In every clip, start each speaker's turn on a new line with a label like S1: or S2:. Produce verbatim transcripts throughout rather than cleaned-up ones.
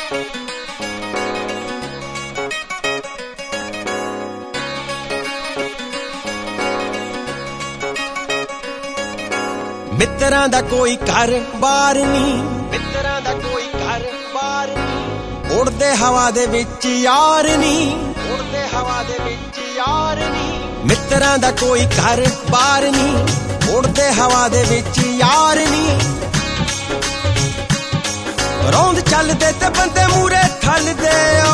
S1: ਮਿੱਤਰਾਂ ਦਾ ਕੋਈ ਘਰ ਬਾਰ ਨਹੀਂ, ਮਿੱਤਰਾਂ ਦਾ ਕੋਈ ਘਰ ਬਾਰ ਨਹੀਂ, ਉੜਦੇ ਹਵਾ ਦੇ ਵਿੱਚ ਯਾਰ ਨਹੀਂ, ਉੜਦੇ ਹਵਾ ਦੇ ਵਿੱਚ ਯਾਰ ਨਹੀਂ। ਮਿੱਤਰਾਂ ਦਾ ਕੋਈ ਘਰ ਬਾਰ ਨਹੀਂ, ਉੜਦੇ ਹਵਾ ਦੇ ਵਿੱਚ ਯਾਰ ਨਹੀਂ। ਰੌਂਦ ਚੱਲਦੇ ਤੇ ਬੰਦੇ ਮੂਰੇ ਠੱਲਦੇ ਓ,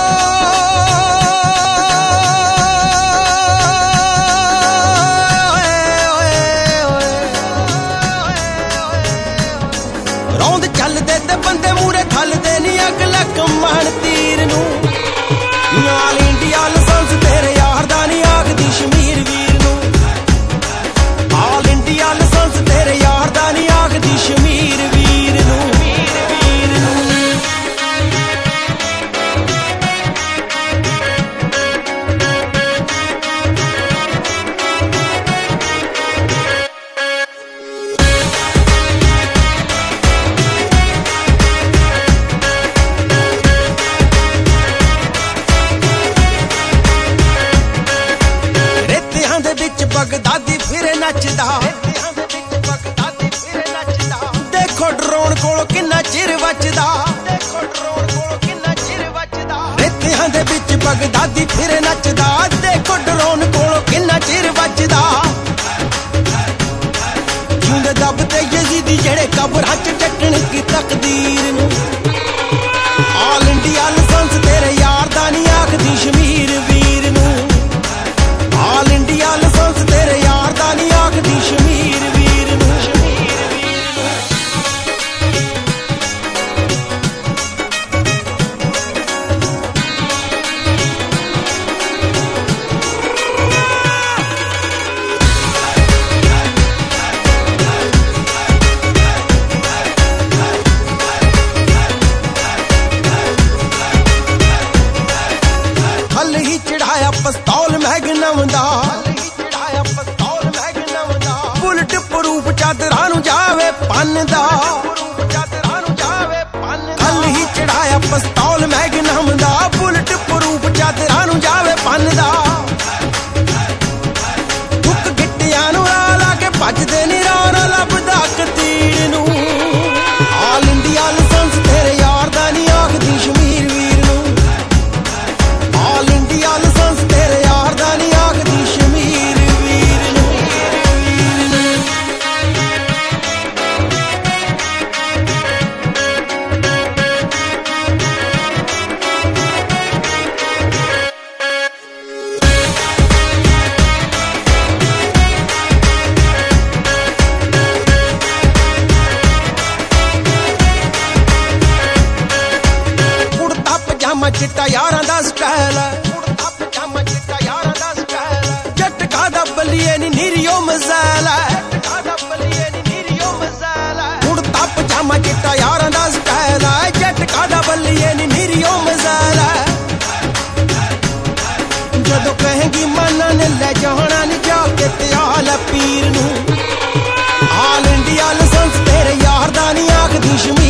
S1: ਚੱਲਦੇ ਤੇ ਬੰਦੇ ਮੂਰੇ ਠੱਲਦੇ ਨੀ ਅਗਲਾ ਕਮਾਣ ਤੀਰ ਨੂੰ। ਆਲ ਇੰਡੀਆ ਲਾਇਸੈਂਸ ਤੇਰੇ ਯਾਰ ਦਾ ਨੀ ਆਖਦੀ ਸ਼ਮੀਰ ਵੀਰ ਨੂੰ, ਆਲ ਇੰਡੀਆ ਲਾਇਸੈਂਸ ਤੇਰੇ ਯਾਰ ਦਾ ਨੀ ਆਖਦੀ ਸ਼ਮੀਰ ਵੀਰ ਨੂੰ। ਬਗਦਾਦੀ ਫਿਰੇ ਨੱਚਦਾ, ਦੇਖੋ ਡਰੋਨ ਕੋਲੋਂ ਕਿੰਨਾ ਚਿਰ ਵੱਜਦਾ, ਦੇਖੋ ਡਰੋਨ ਕੋਲੋਂ ਕਿੰਨਾ ਚਿਰ ਵੱਜਦਾ। ਰੇਤਿਆਂ ਦੇ ਵਿੱਚ ਬਗਦਾਦੀ ਫਿਰੇ ਨੱਚਦਾ, ਦੇਖੋ ਡਰੋਨ ਕੋਲੋਂ ਕਿੰਨਾ ਚਿਰ ਵੱਜਦਾ। ਜਿਉਂਦੇ ਦੱਬਦੇ ਯਜ਼ੀਦੀ ਜਿਹੜੇ ਕਬਰਾਂ ਚ ਚੱਟਣ ਕੀ ਤਕਦੀਰ ਨੂੰ। ਆਲ ਇੰਡੀਆ ਲਾਇਸੈਂਸ ਤੇਰੇ ਯਾਰ ਦਾ ਨੀ ਆਖਦੀ ਸ਼ਮੀਰ ਵੀਰ ਨੂੰ, ਆਲ ਇੰਡੀਆ ਲਾਇਸੈਂਸ ਤੇਰੇ ਯਾਰ ਦਾ ਨੀ ਆਖਦੀ ਸ਼ਮੀਰ ਵੀਰ ਨੂੰ। ਹਲ ਹੀ ਚੜਾਇਆ ਪਿਸਤੌਲ ਮੈਗਨਮ ਦਾ, ਬੁਲਟ ਪ੍ਰੂਫ ਚਾਦਰਾਂ ਨੂੰ ਜਾਵੇ ਪੰਨ ਦਾ। ਹਲ ਹੀ ਚੜਾਇਆ ਪਿਸਤੌਲ ਮੈਗਨਮ ਦਾ, ਬੁਲਟ ਪ੍ਰੂਫ ਚਾਦਰਾਂ ਨੂੰ ਜਾਵੇ ਪੰਨ ਦਾ। ਹੁੱਕ ਗਿੱਟਿਆਂ ਨੂੰ ਲਾ ਲਾ ਕੇ ਭੱਜਦੇ ਨੀ ਰੌਣਾ ਲੱਭਦਾ ਕਤੀੜ ਨੂੰ। ਆਲ ਇੰਡੀਆ ਲਾਇਸੈਂਸ ਤੇਰੇ ਯਾਰ ਦਾ ਨੀ ਆਖਦੀ ਸ਼ਮੀਰ ਵੀਰ ਨੂੰ, ਆਲ ਇੰਡੀਆ ਲਾਇਸੈਂਸ ਤੇਰੇ ਯਾਰ ਦਾ ਨੀ ਆਖਦੀ ਸ਼ਮੀਰ ਵੀਰ ਨੂੰ। ਚਿੱਟਾ ਯਾਰਾਂ ਦਾ ਸਟਾਈਲ ਹੈ, ਕੁੜਤਾ ਪਜਾਮਾ ਚਿੱਟਾ ਯਾਰਾਂ ਦਾ ਸਟਾਈਲ ਹੈ। ਝਟਕਾ ਦਾ ਬੱਲੀਏ ਨੀ ਨੀਰੀਓ ਮਜ਼ਾਲ ਹੈ, ਝਟਕਾ ਦਾ ਬੱਲੀਏ ਨੀ ਨੀਰੀਓ ਮਜ਼ਾਲ ਹੈ। ਕੁੜਤਾ ਪਜਾਮਾ ਚਿੱਟਾ ਯਾਰਾਂ ਦਾ ਸਟਾਈਲ ਹੈ, ਝਟਕਾ ਦਾ ਬੱਲੀਏ ਨੀ ਨੀਰੀਓ ਮਜ਼ਾਲ ਹੈ। ਜਦੋਂ ਕਹੇਗੀ ਮਾਨਾ ਨੇ ਲੈ ਜਾਣਾ ਨੀ ਜਾ ਕੇ ਤਿਆਲ ਪੀਰ ਨੂੰ। ਆਲ ਇੰਡੀਆ ਲਾਇਸੈਂਸ ਤੇਰੇ ਯਾਰ ਦਾ ਨੀ ਆਖਦੀ ਸ਼ਮੀਰ